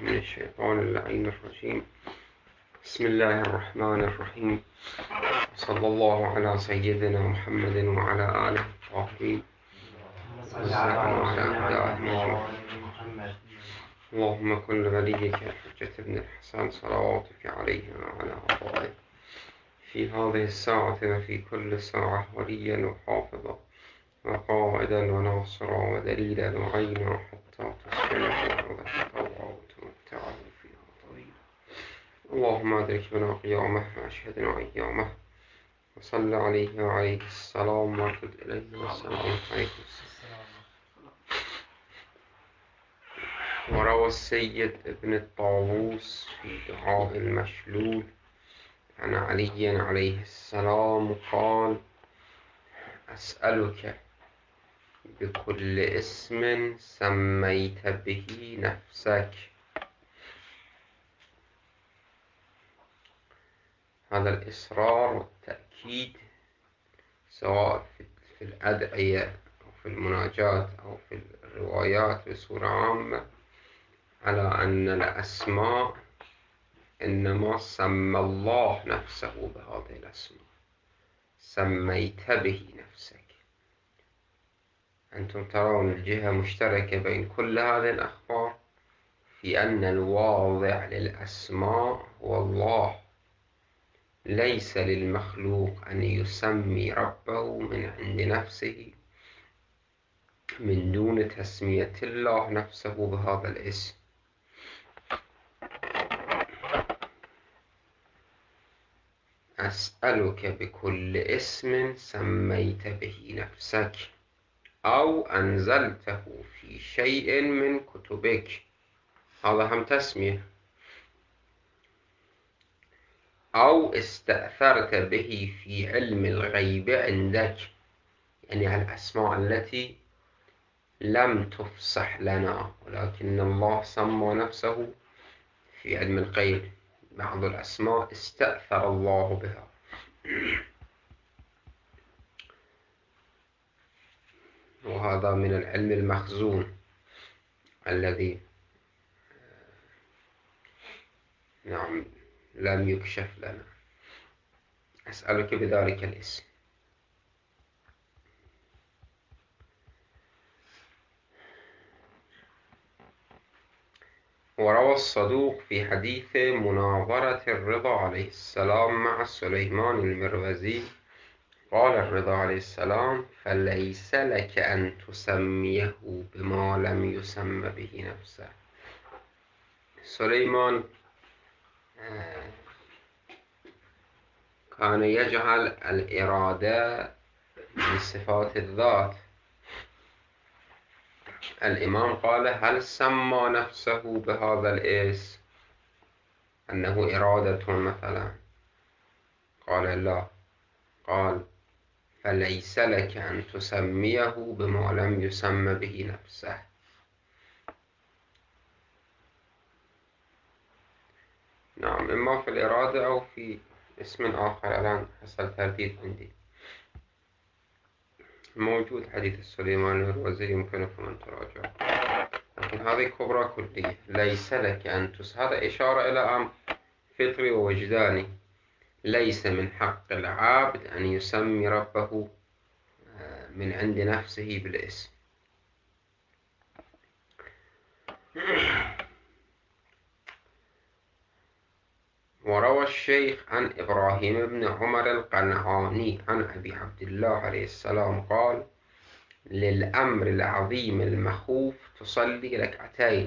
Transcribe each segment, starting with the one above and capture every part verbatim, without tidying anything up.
من الشيطان اللعين الرجيم. بسم الله الرحمن الرحيم. صلى الله على سيدنا محمد وعلى آله الطاهرين وعلى أعدائه. اللهم كن لوليك الحجة بن الحسن صلواتك عليه وعلى أعضائه في هذه الساعة وفي كل ساعة وليا وحافظا وقائدا وناصرا ودليلا وعينا حتى تسكنه أرضك طوعا وتمتعه فيها طويلا. اللهم أدرك بنا قيامه وأشهدنا أيامه وصل عليه وعليه السلام وارد إليه والسلام عليكم. وروى السيد ابن الطاووس في دعاء المشلول عن علي عليه السلام قال: أسألك بكل اسم سميت به نفسك. هذا الإصرار والتأكيد سواء في الأدعية أو في المناجاة أو في الروايات بصورة عامة على أن الأسماء إنما سمى الله نفسه بهذه الأسماء. سميت به نفسك. أنتم ترون الجهة مشتركة بين كل هذه الأخبار في أن الواضع للأسماء هو الله. ليس للمخلوق أن يسمي ربه من عند نفسه من دون تسمية الله نفسه بهذا الاسم. أسألك بكل اسم سميت به نفسك أو أنزلته في شيء من كتبك. هذا هم تسمية. أو استأثرت به في علم الغيب عندك، يعني الأسماء التي لم تفصح لنا ولكن الله سمى نفسه في علم الغيب. بعض الأسماء استأثر الله بها. وهذا من العلم المخزون الذي نعم لم يكشف لنا. أسألك بذلك الاسم. وروى الصدوق في حديث مناظرة الرضا عليه السلام مع سليمان المروزي قال الرضا عليه السلام: فليس لك أن تسميه بما لم يسم به نفسه. سليمان كان يجعل الإرادة من صفات الذات. الإمام قال: هل سمى نفسه بهذا الاسم أنه إرادة مثلا؟ قال: لا. قال: فليس لك أن تسميه بما لم يسم به نفسه. نعم، إما في الإرادة أو في اسم آخر. الآن حصل ترديد عندي. موجود حديث السليمان المروزي يمكنكم أن تراجعوا، لكن هذه كبرى كلية. ليس لك أن تس هذا إشارة إلى أمر فطري ووجداني. ليس من حق العابد أن يسمي ربه من عند نفسه بالاسم. وروى الشيخ عن إبراهيم بن عمر القنعاني عن أبي عبد الله عليه السلام قال: للأمر العظيم المخوف تصلي ركعتين.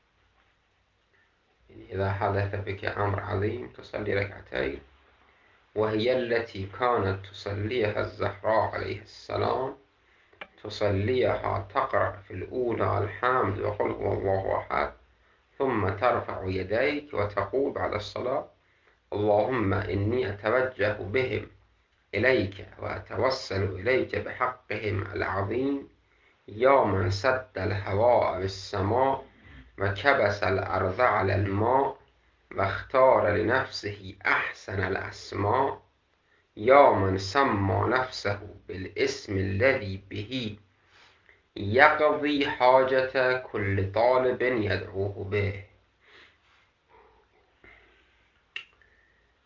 يعني إذا حدث بك أمر عظيم تصلي ركعتين، وهي التي كانت تصليها الزهراء عليه السلام. تصليها تقرأ في الأولى الحمد وقل هو الله أحد، ثم ترفع يديك وتقول بعد الصلاة: اللهم إني أتوجه بهم إليك وأتوسل إليك بحقهم العظيم، يا من سد الهواء بالسماء وكبس الأرض على الماء واختار لنفسه أحسن الأسماء، يا من سمى نفسه بالاسم الذي به يقضي حاجة كل طالب يدعوه به.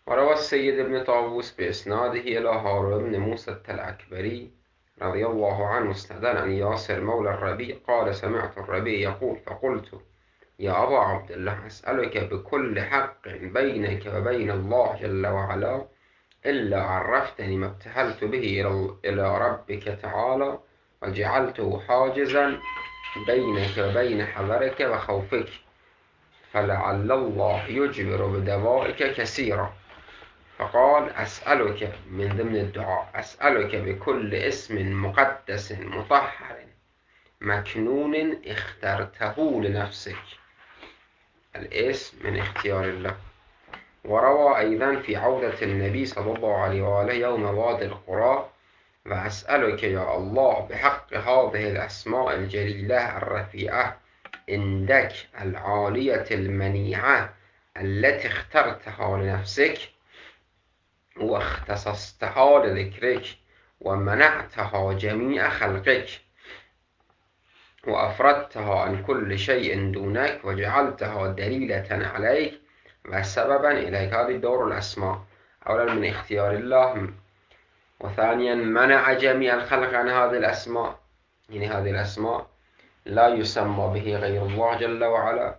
وروى السيد ابن طاووس بإسناده إلى هارون بن موسى التلعكبري رضي الله عنه مستدلا عن ياسر مولى الربيع قال سمعت الربيع يقول فقلت يا أبا عبد الله أسألك بكل حق بينك وبين الله جل وعلا إلا عرفتني ما ابتهلت به إلى ربك تعالى وجعلته حاجزا بينك وبين حذرك وخوفك فلعل الله يجبر بدوائك كثيرا. فقال أسألك من ضمن الدعاء أسألك بكل اسم مقدس مطهر مكنون اخترته لنفسك. الاسم من اختيار الله. وروى أيضا في عودة النبي صلى الله عليه وآله يوم وادي القرى وأسألك يا الله بحق هذه الأسماء الجليلة الرفيعة عندك العالية المنيعة التي اخترتها لنفسك واختصصتها لذكرك ومنعتها جميع خلقك وأفردتها عن كل شيء دونك وجعلتها دليلة عليك وسببا إليك. هذه دور الأسماء، أولا من اختيار الله، وثانيا منع جميع الخلق عن هذه الأسماء، يعني هذه الأسماء لا يسمى به غير الله جل وعلا.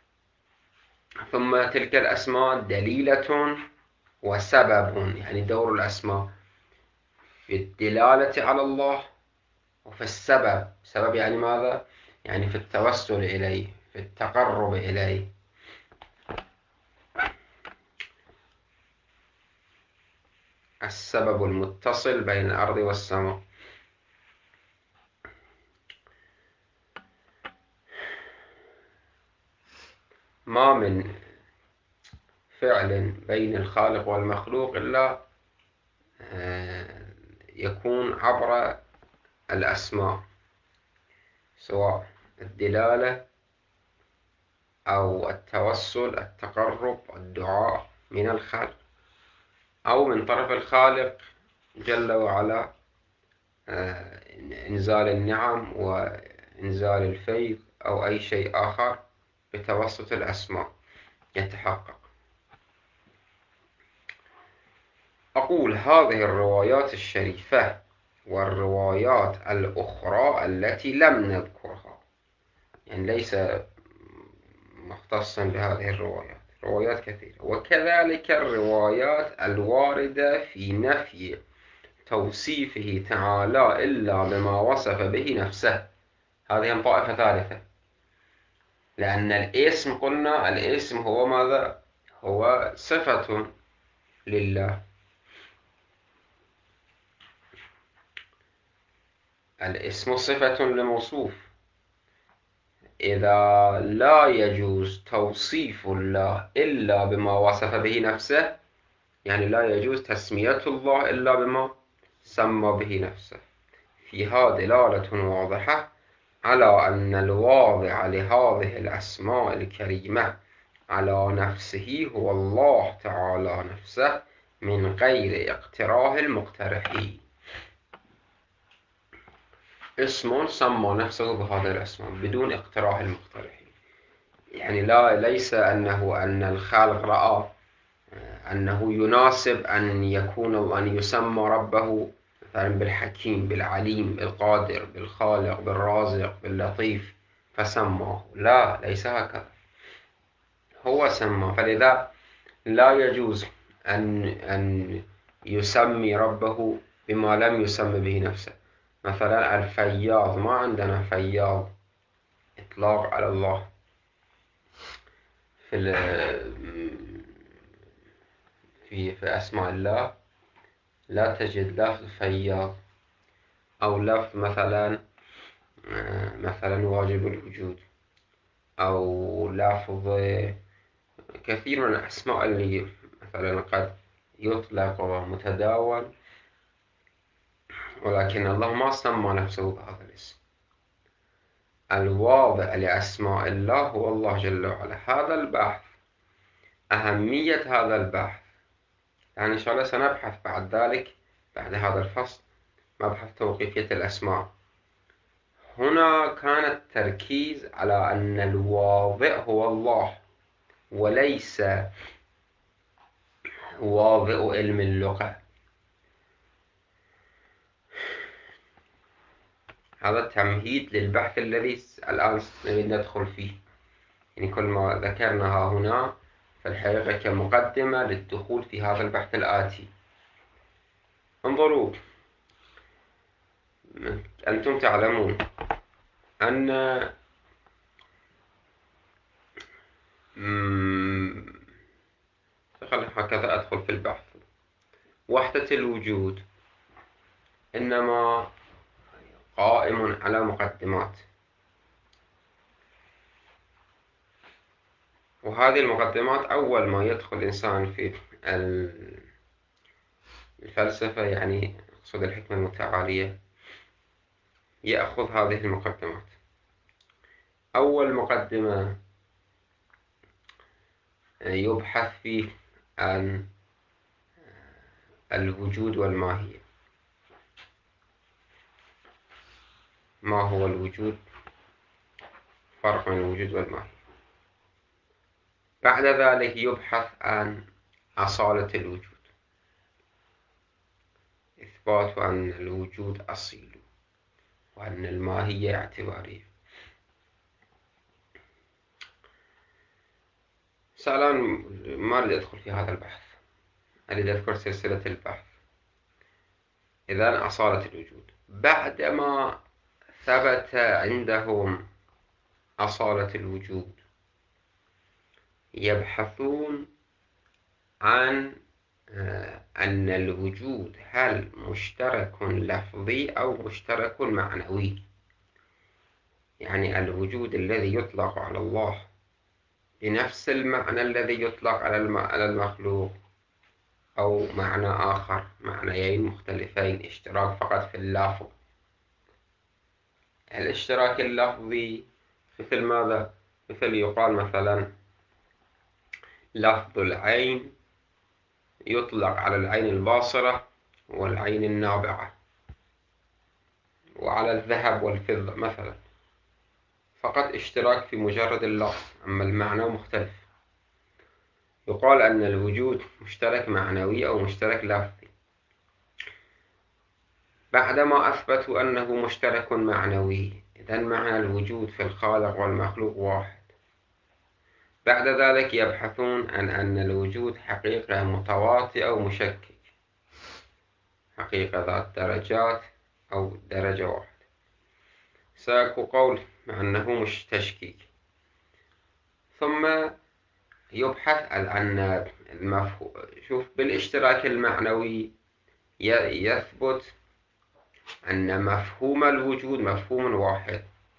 ثم تلك الأسماء دليلة وسبب، يعني دور الأسماء في الدلالة على الله وفي السبب. سبب يعني ماذا؟ يعني في التوسل إليه، في التقرب إليه. السبب المتصل بين الأرض والسماء. ما من فعل بين الخالق والمخلوق إلا يكون عبر الأسماء، سواء الدلالة أو التوسل، التقرب، الدعاء من الخالق، أو من طرف الخالق جل وعلا إنزال النعم وإنزال الفيض أو أي شيء آخر بتوسط الأسماء يتحقق. أقول هذه الروايات الشريفة والروايات الأخرى التي لم نذكرها، يعني ليس مختصا بهذه الروايات، روايات كثيرة، وكذلك الروايات الواردة في نفي توصيفه تعالى إلا بما وصف به نفسه. هذه طائفة ثالثة، لأن الاسم قلنا الاسم هو ماذا؟ هو صفة لله. الاسم صفة لموصوف. إذا لا يجوز توصيف الله إلا بما وصف به نفسه، يعني لا يجوز تسمية الله إلا بما سمى به نفسه، فيها دلالة واضحة على أن الواضع لهذه الأسماء الكريمة على نفسه هو الله تعالى نفسه من غير اقتراه المقترحين. اسم سمى نفسه بهذه الأسماء بدون اقتراح المقترحين، يعني لا ليس أنه أن الخالق رأى أنه يناسب أن يكون أن يسمى ربه مثلا بالحكيم، بالعليم، بالقادر، بالخالق، بالرازق، باللطيف فسماه. لا، ليس هكذا، هو سمى. فلذا لا يجوز أن أن يسمي ربه بما لم يسمي به نفسه. مثلا الفياض، ما عندنا فياض إطلاق على الله. في في في أسماء الله لا تجد لفظ فياض، أو لفظ مثلا مثلا واجب الوجود، أو لفظ كثير من الأسماء اللي مثلا قد يطلق متداول، ولكن الله ما سمى نفسه بهذا الاسم. الواضع لأسماء الله هو الله جل وعلا. هذا البحث، أهمية هذا البحث، يعني إن شاء الله سنبحث بعد ذلك بعد هذا الفصل مبحث توقيفية الأسماء. هنا كان التركيز على أن الواضع هو الله، وليس واضع علم اللغة. هذا تمهيد للبحث الذي الآن نريد ندخل فيه. يعني كل ما ذكرناها هنا فالحقيقة كمقدمة للدخول في هذا البحث الآتي. انظروا، أنتم تعلمون أن خلينا هكذا أدخل في البحث. وحدة الوجود إنما قائم على مقدمات، وهذه المقدمات أول ما يدخل الإنسان في الفلسفة، يعني أقصد الحكمة المتعالية، يأخذ هذه المقدمات. أول مقدمة يبحث فيه عن الوجود والماهية. ما هو الوجود؟ فرق بين الوجود والماهية. بعد ذلك يبحث عن أصالة الوجود، إثبات أن الوجود أصيل وأن الماهية اعتبارية. الآن ما أريد أدخل في هذا البحث، أريد أذكر سلسلة البحث. إذن أصالة الوجود، بعدما ثبت عندهم أصالة الوجود يبحثون عن أن الوجود هل مشترك لفظي أو مشترك معنوي. يعني الوجود الذي يطلق على الله بنفس المعنى الذي يطلق على المخلوق، أو معنى آخر، معنيين مختلفين، اشتراك فقط في اللفظ. الاشتراك اللفظي مثل ماذا؟ مثل يقال مثلا لفظ العين يطلق على العين الباصرة والعين النابعة، وعلى الذهب والفضة مثلا، فقط اشتراك في مجرد اللفظ، أما المعنى مختلف. يقال أن الوجود مشترك معنوي أو مشترك لفظي. بعدما أثبتوا أنه مشترك معنوي، إذن معنى الوجود في الخالق والمخلوق واحد. بعد ذلك يبحثون عن أن الوجود حقيقة متواطئة أو مشكك، حقيقة ذات درجات أو درجة واحدة. سيكون قول مع أنه مش تشكيك. ثم يبحث عن المفهوم. شوف، بالاشتراك المعنوي يثبت أن مفهوم الوجود مفهوم واحد.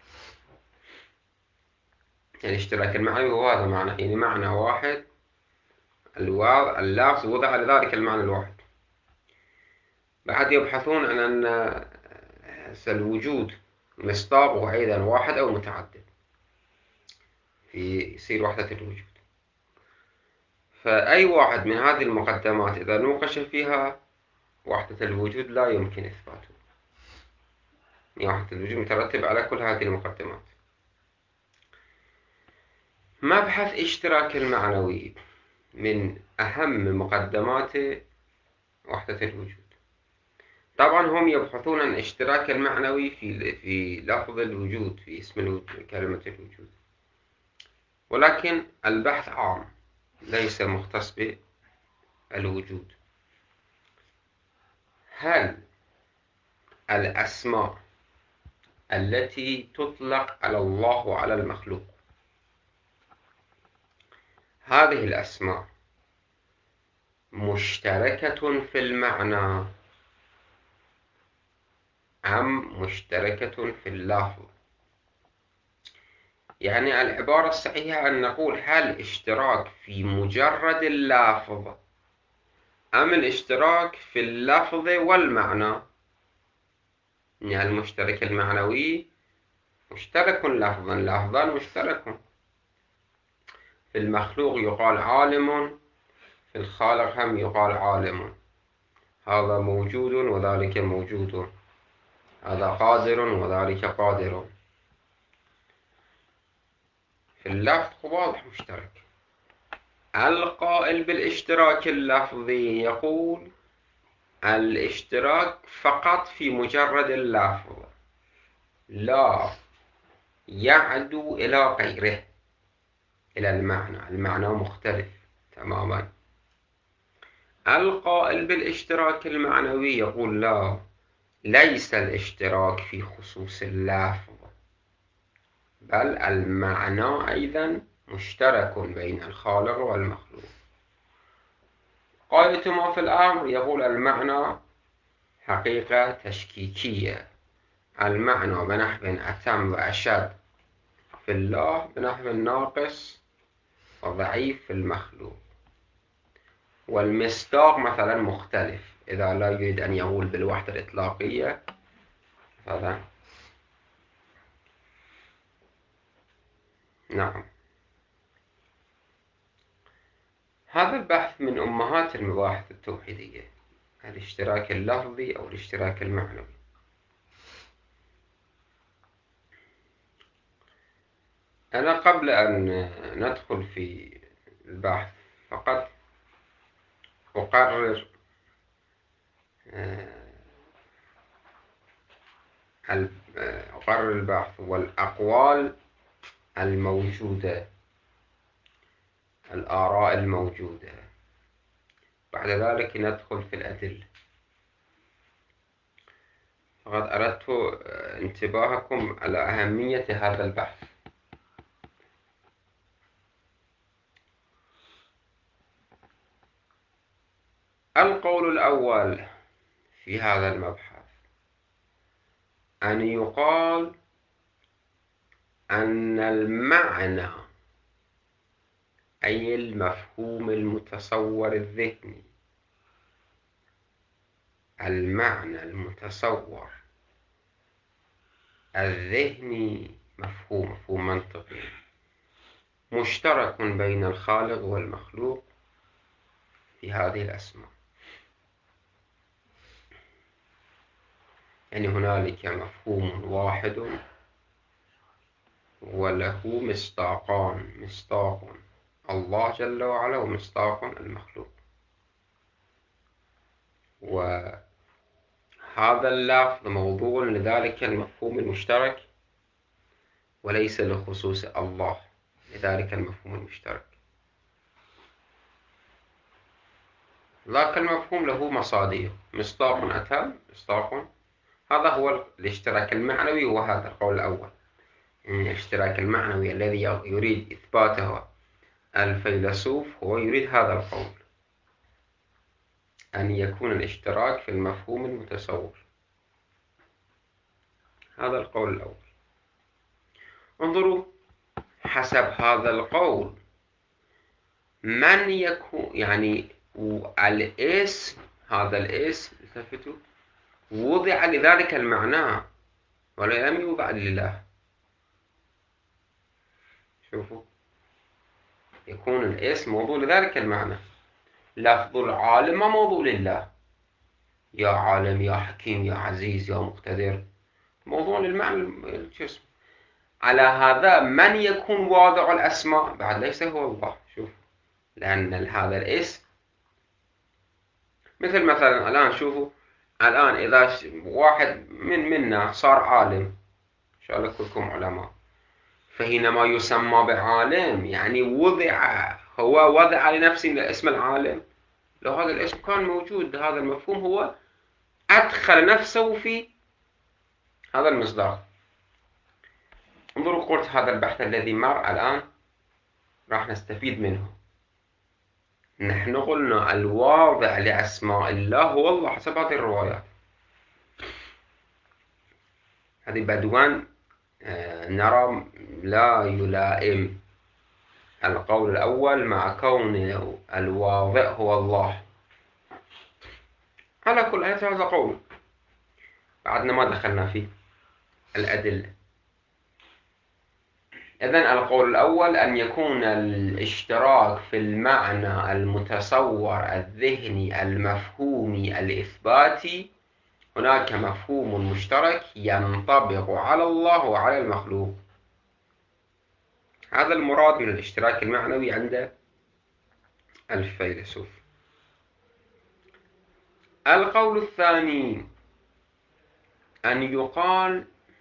الاشتراك المعنوي هو هذا معنى، يعني معنى واحد، اللفظ وضع لذلك المعنى الواحد. بعد يبحثون عن أن الوجود مصداقه أيضا واحد أو متعدد، في يصير وحدة الوجود. فأي واحد من هذه المقدمات إذا نوقش فيها وحدة الوجود لا يمكن إثباته. يعني وحدة الوجود مترتب على كل هذه المقدمات. مبحث اشتراك المعنوي من أهم مقدمات وحدة الوجود. طبعا هم يبحثون عن اشتراك المعنوي في في لفظ الوجود، في اسم الوجود، كلمة الوجود، ولكن البحث عام ليس مختص بالوجود. هل الأسماء التي تطلق على الله وعلى المخلوق، هذه الأسماء مشتركة في المعنى أم مشتركة في اللفظ؟ يعني العبارة الصحيحة أن نقول هل اشتراك في مجرد اللفظ أم الاشتراك في اللفظ والمعنى. يعني المشترك المعنوي مشترك لفظا، لفظا مشترك. في المخلوق يقال عالم، في الخالق هم يقال عالم. هذا موجود وذلك موجود، هذا قادر وذلك قادر. في اللفظ واضح مشترك. القائل بالاشتراك اللفظي يقول الاشتراك فقط في مجرد اللفظ، لا يعدو إلى غيره، إلى المعنى، المعنى مختلف تماما. القائل بالاشتراك المعنوي يقول لا، ليس الاشتراك في خصوص اللفظ، بل المعنى أيضا مشترك بين الخالق والمخلوق. غاية ما في الأمر يقول المعنى حقيقة تشكيكية، المعنى بنحو أتم وأشد في الله بنحو ناقص وضعيف في المخلوق. والمصداق مثلا مختلف، إذا لا يريد أن يقول بالوحدة الإطلاقية هذا. نعم، هذا البحث من أمهات المباحث التوحيدية، الاشتراك اللفظي أو الاشتراك المعنوي. أنا قبل أن ندخل في البحث فقط أقرر أقرر البحث والأقوال الموجودة، الآراء الموجودة، بعد ذلك ندخل في الأدلة. فقد أردت انتباهكم على أهمية هذا البحث. القول الأول في هذا المبحث أن يقال أن المعنى أي المفهوم المتصور الذهني، المعنى المتصور الذهني مفهوم مفهوم منطقي مشترك بين الخالق والمخلوق في هذه الأسماء. يعني هنالك مفهوم واحد وله مصداقان، مصداق الله جل وعلا ومصداق المخلوق. وهذا اللفظ موضوع لذلك المفهوم المشترك وليس لخصوص الله، لذلك المفهوم المشترك. ذاك المفهوم له مصادر، مصداق أتى مصداق، هذا هو الاشتراك المعنوي. وهذا القول الأول، الاشتراك المعنوي الذي يريد إثباته الفيلسوف هو يريد هذا القول، أن يكون الاشتراك في المفهوم المتصور. هذا القول الأول. انظروا حسب هذا القول من يكون، يعني الاسم، هذا الاسم التفتوا وضع لذلك المعنى ولا لم يوضع لله. شوفوا، يكون الاسم موضوع لذلك المعنى، لفظ العالم ما موضوع لله، يا عالم يا حكيم يا عزيز يا مقتدر، موضوع للمعنى الجسم. على هذا من يكون واضع الأسماء بعد ليس هو الله. شوف، لأن هذا الاسم مثل مثلا الآن شوفوا، الآن إذا واحد من منا صار عالم، إن شاء الله كلكم علماء، فحينما يسمى بعالم يعني وضع، هو وضع لنفسه اسم العالم. لو هذا الاسم كان موجود، هذا المفهوم هو أدخل نفسه في هذا المصدر. انظروا، قلت هذا البحث الذي مر الآن راح نستفيد منه. نحن قلنا الواضع لأسماء الله هو الله حسب هذه الروايات. هذه بدوان نرى لا يلائم القول الأول مع كون الواضع هو الله. على كل حال هذا قول بعدنا ما دخلنا فيه الأدلة. إذن القول الأول أن يكون الاشتراك في المعنى المتصور الذهني المفهومي الإثباتي، هناك مفهوم مشترك ينطبق على الله وعلى المخلوق. هذا المراد من الاشتراك المعنوي عند الفيلسوف. القول الثاني أن يقال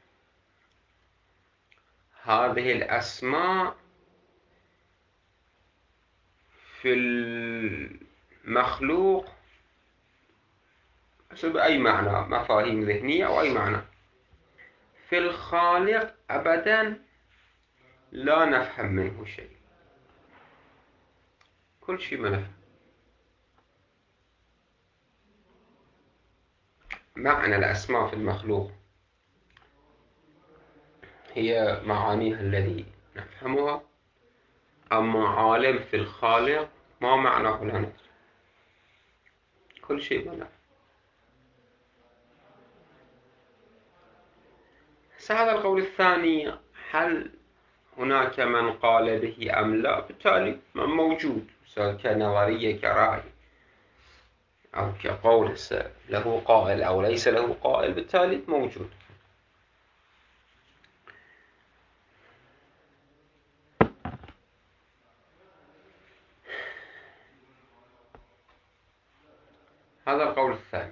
هذه الأسماء في المخلوق حسب أي معنى، مفاهيم ذهنية أو أي معنى، في الخالق أبدا لا نفهم منه شيء، كل شيء ما نفهم. معنى الأسماء في المخلوق هي معانيها الذي نفهمها، أما عالم في الخالق ما معناه لا ندري، كل شيء ما نفهم. هذا القول الثاني هل هناك من قال به أم لا؟ بالتالي موجود، سواء كنظرية كرأي أو كقول له قائل أو ليس له قائل، بالتالي موجود. هذا القول الثاني.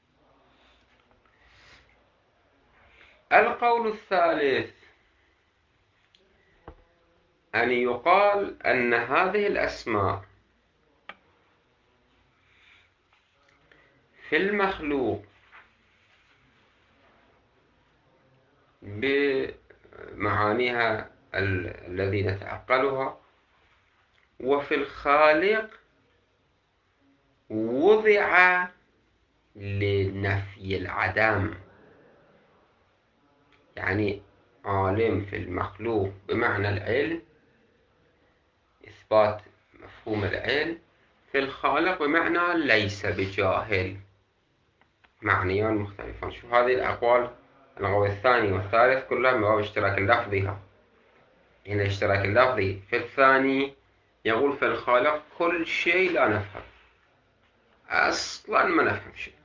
القول الثالث أن يقال أن هذه الأسماء في المخلوق بمعانيها الذي نتعقلها، وفي الخالق وضع لنفي العدم. يعني عالم في المخلوق بمعنى العلم، إثبات مفهوم العلم، في الخالق بمعنى ليس بجاهل، معنيان مختلفان. شو هذه الأقوال؟ القول الثاني والثالث كلها من باب اشتراك اللفظي. هنا الاشتراك اللفظي. في الثاني يقول في الخالق كل شيء لا نفهم، أصلا ما نفهم شيء.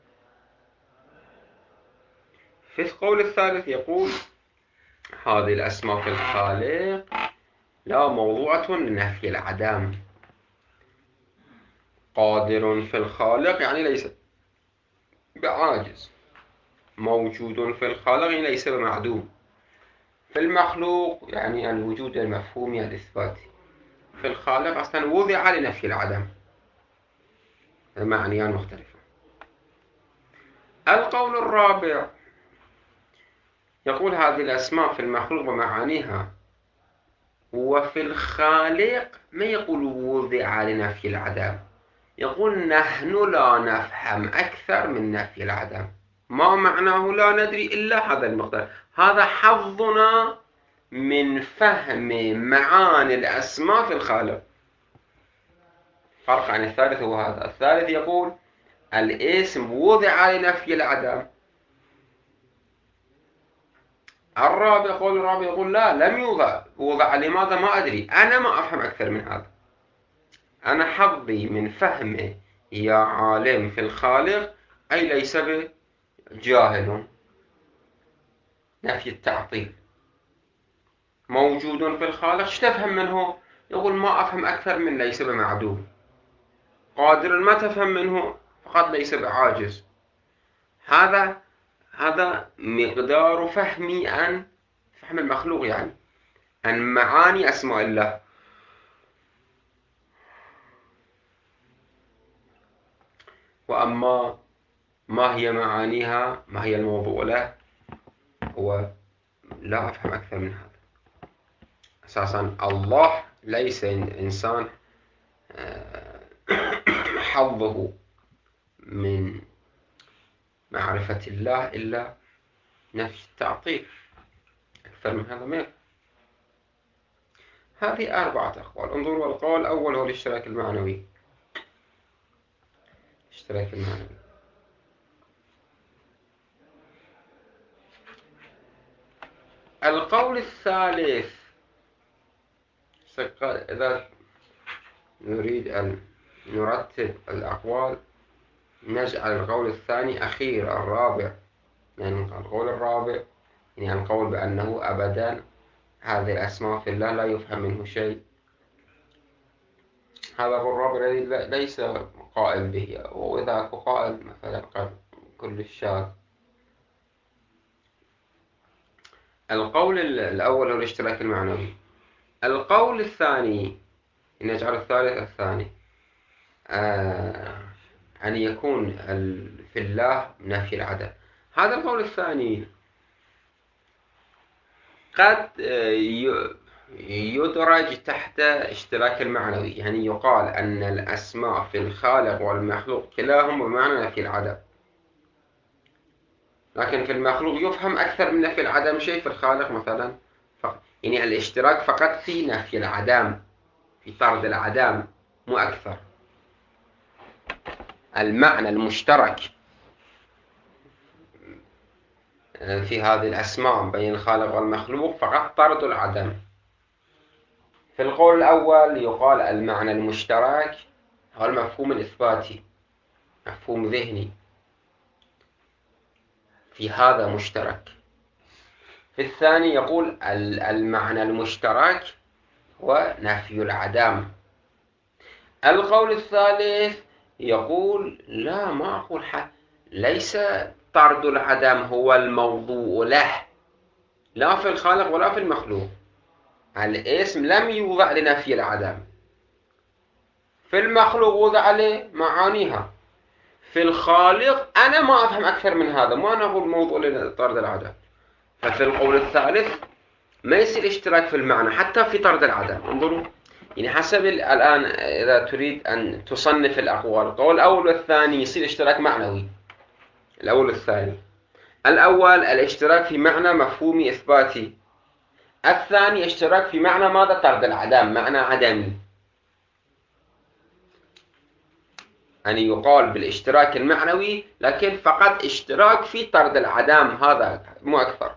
في القول الثالث يقول هذه الأسماء في الخالق لا موضوعة لنفي العدم. قادر في الخالق يعني ليس بعاجز، موجود في الخالق يعني ليس بمعدوم، في المخلوق يعني الوجود المفهومي الإثباتي، في الخالق أصلا وضع لنفي العدم، معنيان مختلفة. القول الرابع يقول هذه الأسماء في المخلوق بمعانيها، وفي الخالق ما يقول وضع لنفي العدم، يقول نحن لا نفهم أكثر من نفي العدم. ما معناه لا ندري إلا هذا المقدار. هذا حظنا من فهم معاني الأسماء في الخالق. فرق عن الثالث هو هذا. الثالث يقول الاسم وضع لنفي العدم. الرابع قول الرابع يقول لا، لم يوضع. وضع لماذا؟ ما أدري، أنا ما أفهم أكثر من هذا. أنا حظي من فهمه يا عالم في الخالق أي ليس بجاهل، نفي التعطيل. موجود في الخالق، ايش تفهم منه؟ يقول ما أفهم أكثر من ليس بمعدوم. قادر ما تفهم منه، فقط ليس بعاجز. هذا هذا مقدار فهمي عن فهم المخلوق، يعني عن معاني أسماء الله. وأما ما هي معانيها، ما هي الموضوع له، هو لا أفهم أكثر من هذا. أساسا الله ليس إنسان حظه من معرفة الله إلا نفي التعطيل، أكثر من هذا ما يفهم. هذه أربعة أقوال. انظروا، القول الأول هو الاشتراك المعنوي. الاشتراك المعنوي. القول الثالث، إذا نريد أن نرتب الأقوال نجعل القول الثاني أخير، الرابع. يعني القول الرابع يعني القول بأنه أبدا هذه الأسماء في الله لا يفهم منه شيء. هذا هو الرابع الذي ليس قائل به، وإذا قائل مثلا قد كل الشاذ. القول الأول هو الاشتراك المعنوي. القول الثاني نجعل الثالث الثاني آه أن يكون في الله نفي العدم. هذا القول الثاني قد يدرج تحت اشتراك المعنوي، يعني يقال أن الأسماء في الخالق والمخلوق كلاهما بمعنى نفي العدم، لكن في المخلوق يفهم أكثر من نفي العدم شيء، في الخالق مثلا فقط. يعني الاشتراك فقط في نفي العدم، في طرد العدم، مو أكثر. المعنى المشترك في هذه الأسماء بين الخالق والمخلوق فقط طرد العدم. في القول الأول يقال المعنى المشترك هو المفهوم الإثباتي، مفهوم ذهني، في هذا مشترك. في الثاني يقول المعنى المشترك هو نفي العدم. القول الثالث يقول لا، ما أقول حق. ليس طرد العدم هو الموضوع له، لا في الخالق ولا في المخلوق. الاسم لم يوضع لنفي العدم، في المخلوق وضع لمعانيها، في الخالق أنا ما أفهم أكثر من هذا، ما أنا أقول موضوع لطرد العدم. ففي القول الثالث ما يصير اشتراك في المعنى حتى في طرد العدم. انظروا، يعني حسب الآن إذا تريد أن تصنف الأقوال، القول الأول والثاني يصير اشتراك معنوي، الأول والثاني. الأول الاشتراك في معنى مفهومي إثباتي، الثاني اشتراك في معنى ماذا؟ طرد العدم، معنى عدمي. يعني يقال بالاشتراك المعنوي لكن فقط اشتراك في طرد العدم، هذا مو أكثر،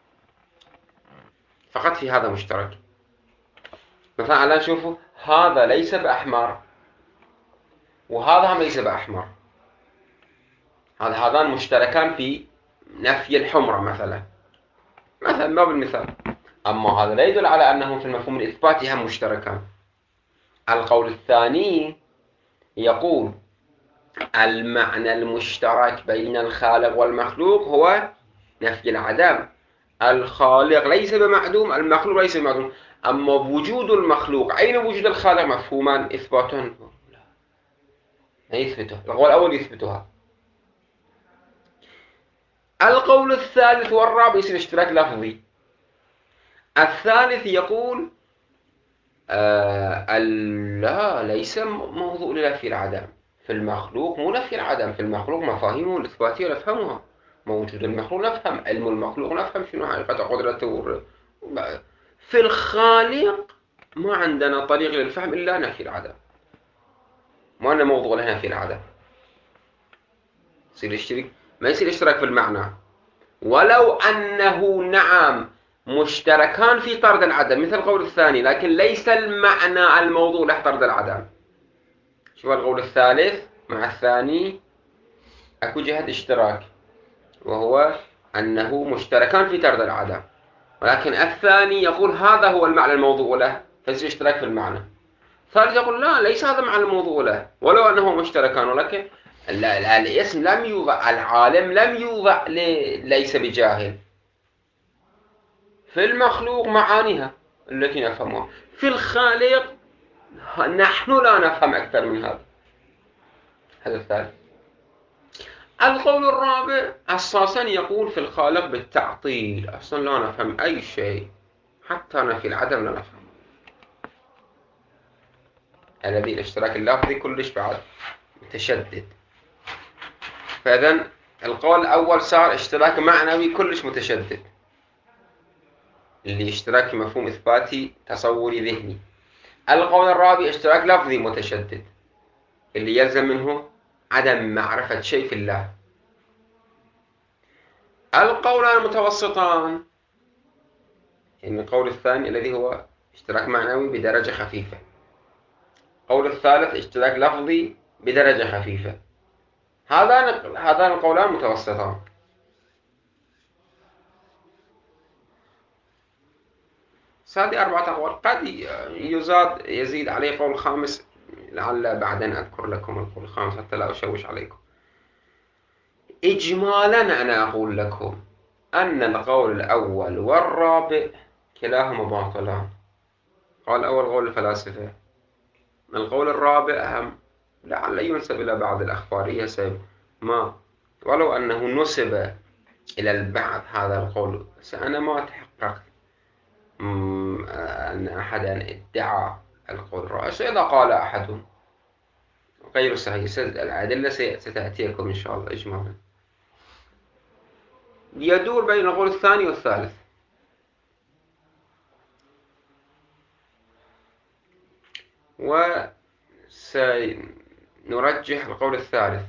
فقط في هذا مشترك. مثلا الآن شوفوا، هذا ليس بأحمر وهذا هم ليس بأحمر، هذا هذان مشتركان في نفي الحمرة مثلا، مثلا ما بالمثال. أما هذا لا يدل على أنهم في المفهوم الإثباتي هم مشتركان. القول الثاني يقول المعنى المشترك بين الخالق والمخلوق هو نفي العدم. الخالق ليس بمعدوم، المخلوق ليس بمعدوم. أما وجود المخلوق أين وجود الخالق مفهوما إثباتا؟ لا يثبته. القول الأول يثبتها. القول الثالث والرابع يصير اشتراك لفظي. الثالث يقول آه لا، ليس موضوع لنفي العدم، في المخلوق مو نفي العدم، في المخلوق مفاهيمه الإثباتية نفهمها، موجود المخلوق نفهم، علم المخلوق نفهم شنو حقيقة قدرته. في الخالق ما عندنا طريق للفهم إلا نفي العدم، ما عندنا موضوع له نفي العدم. يصير يشترك، ما يصير اشتراك في المعنى، ولو أنه نعم مشتركان في طرد العدم مثل القول الثاني، لكن ليس المعنى الموضوع له طرد العدم. شوف القول الثالث مع الثاني أكو جهة اشتراك، وهو أنه مشتركان في طرد العدم، ولكن الثاني يقول هذا هو المعنى الموضوع له، فيصير اشتراك في المعنى. الثالث يقول لا، ليس هذا معنى الموضوع له، ولو أنه مشتركان، ولكن الاسم لم يوضع، العالم لم يوضع ليس بجاهل. في المخلوق معانيها التي نفهمها، في الخالق نحن لا نفهم أكثر من هذا. هذا الثالث. القول الرابع أساسا يقول في الخالق بالتعطيل، أصلا لا نفهم أي شيء، حتى نفي العدم لا نفهم. الذي الاشتراك اللفظي كلش بعد متشدد. فإذن القول الأول صار اشتراك معنوي كلش متشدد، اللي اشتراك في مفهوم إثباتي تصوري ذهني. القول الرابع اشتراك لفظي متشدد، اللي يلزم منه عدم معرفة شيء في الله. القولان المتوسطان، يعني القول الثاني الذي هو اشتراك معنوي بدرجة خفيفة، القول الثالث اشتراك لفظي بدرجة خفيفة. هذان هذان القولان متوسطان. هذه أربعة أقوال. قد يزاد يزيد عليه قول خامس لعل بعدين أذكر لكم القول الخامس حتى لا أشوش عليكم. إجمالا أنا أقول لكم أن القول الأول والرابع كلاهما باطلان. القول الأول قول الفلاسفة، القول الرابع هم لعل ينسب إلى بعض الأخبارية سبب ما، ولو أنه نسب إلى البعض هذا القول، بس أنا ما تحققت أن أحدا ادعى القول الرئيس. إذا قال أحد غير صحيح الأدلة ستأتيكم إن شاء الله إجمالا. يدور بين القول الثاني والثالث. وسنرجح القول الثالث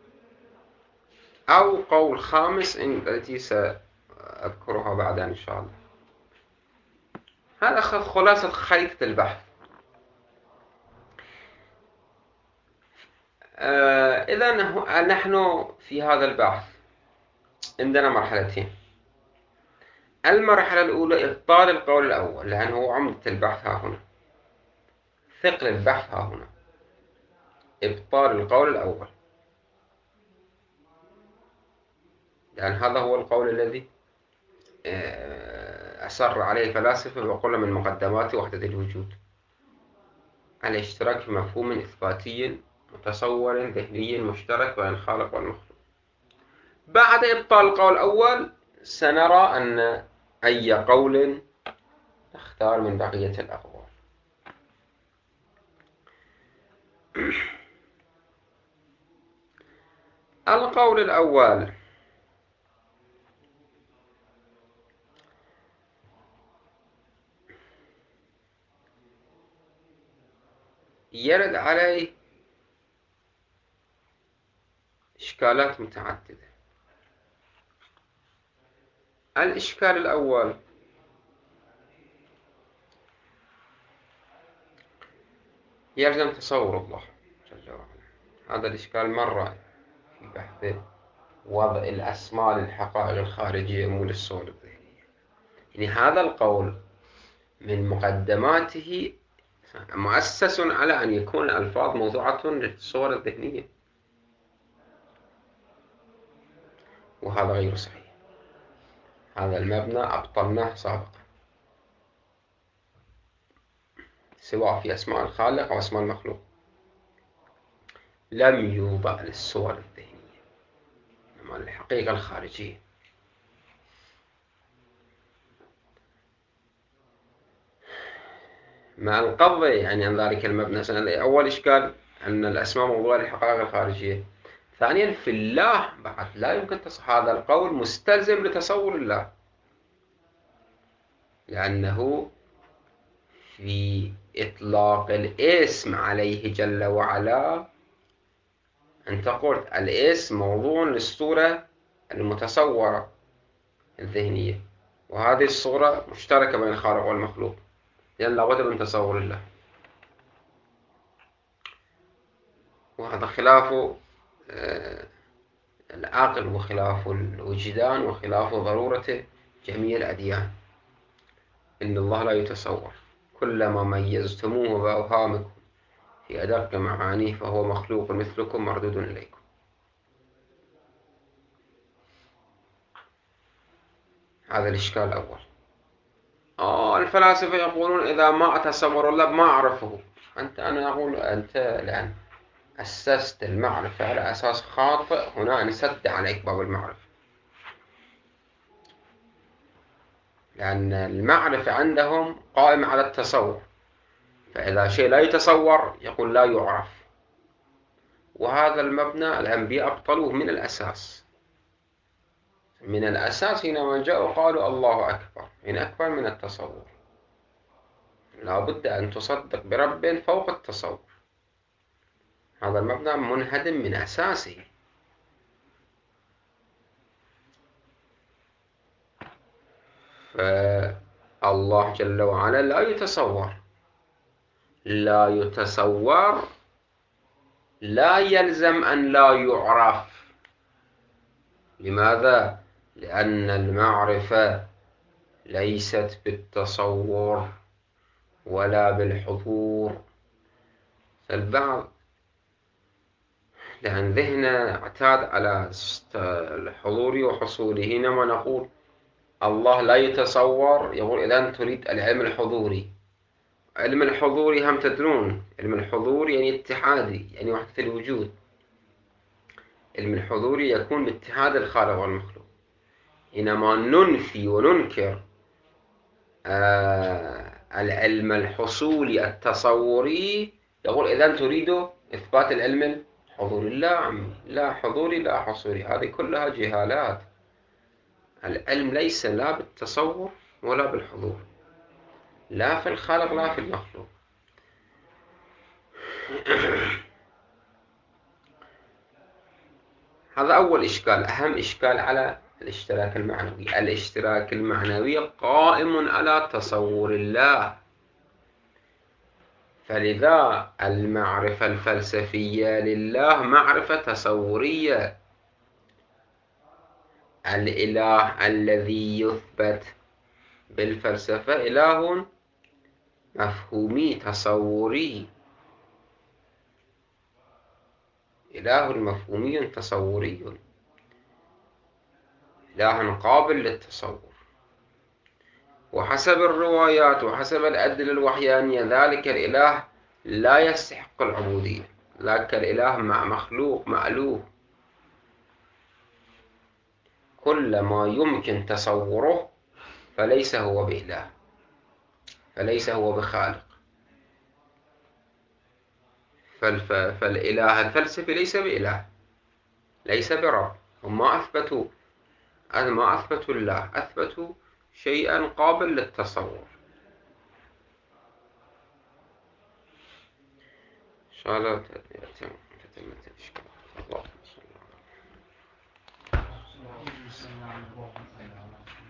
أو قول خامس التي سأذكرها بعدين إن شاء الله. هذا خلاصة خريطة البحث. آه إذا نحن في هذا البحث عندنا مرحلتين. المرحلة الأولى إبطال القول الأول، لأنه هو عمدة البحث ها هنا، ثقل البحث ها هنا، إبطال القول الأول، لأن هذا هو القول الذي أصر عليه الفلاسفة وقل من مقدمات وحدة الوجود، الاشتراك في مفهوم إثباتي متصور ذهني مشترك بين الخالق والمخلوق. بعد إبطال القول الأول سنرى أن أي قول نختار من بقية الأقوال. القول الأول يرد عليه إشكالات متعددة. الإشكال الأول يلزم تصور الله جل وعلا. هذا الإشكال مرة في بحث وضع الأسماء للحقائق الخارجية مو للصور الذهنية. يعني هذا القول من مقدماته مؤسس على أن يكون الألفاظ موضوعة للصور الذهنية، وهذا غير صحيح. هذا المبنى أبطلناه سابقا، سواء في أسماء الخالق أو أسماء المخلوق لم يوضع للصور الذهنية، إنما للحقيقة الخارجية. مع القضاء يعني عن ذلك المبنى. أول إشكال أن الأسماء موضوع للحقائق الخارجية. ثانيا في الله بعد لا يمكن تصح هذا القول مستلزم لتصور الله، لأنه في إطلاق الاسم عليه جل وعلا أنت قلت الاسم موضوع للصورة المتصورة الذهنية، وهذه الصورة مشتركة بين الخالق والمخلوق، لأن لابد من تصور الله، وهذا خلاف العقل وخلاف الوجدان وخلاف ضرورة جميع الأديان. إن الله لا يتصور، كلما ميزتموه بأوهامكم في أدق معانيه فهو مخلوق مثلكم مردود إليكم. هذا الإشكال الأول. آه الفلاسفة يقولون إذا ما أتصور الله ما أعرفه. أنت أنا أقول أنت الآن أسست المعرفة على أساس خاطئ، هنا نسد عليك باب المعرفة، لأن المعرفة عندهم قائمة على التصور، فإذا شيء لا يتصور يقول لا يعرف، وهذا المبنى الأنبياء أبطلوه من الأساس. من الأساس حينما جاءوا قالوا الله أكبر، إن أكبر من التصور، لا بد أن تصدق برب فوق التصور. هذا المبنى منهدم من أساسه. فالله جل وعلا لا يتصور، لا يتصور لا يلزم أن لا يعرف. لماذا؟ لأن المعرفة ليست بالتصور ولا بالحضور، البعض لأن ذهنه اعتاد على الحضور وحصوله، حينما نقول الله لا يتصور يقول إذا تريد العلم الحضوري. علم الحضوري هم تدرون علم الحضور يعني اتحادي، يعني وحدة الوجود. علم الحضوري يكون باتحاد الخالق والمخلوق. حينما ننفي وننكر آه العلم الحصولي التصوري يقول إذا تريد إثبات العلم الحضوري. لا عمي، لا حضوري لا حصولي، هذه كلها جهالات. العلم ليس لا بالتصور ولا بالحضور، لا في الخالق لا في المخلوق. هذا أول إشكال، أهم إشكال على الاشتراك المعنوي. الاشتراك المعنوي قائم على تصور الله، فلذا المعرفة الفلسفية لله معرفة تصورية. الإله الذي يثبت بالفلسفة إله مفهومي تصوري، إله مفهومي تصوري، إله قابل للتصور. وحسب الروايات وحسب الأدلة الوحيانية ذلك الإله لا يستحق العبودية، ذاك الإله مع مخلوق مألوه. كل ما يمكن تصوره فليس هو بإله، فليس هو بخالق. فالإله الفلسفي ليس بإله، ليس برب. هم ما أثبتوا ما أثبتوا الله، أثبتوا شيئا قابل للتصور. إن شاء الله تتم الإشكال. الله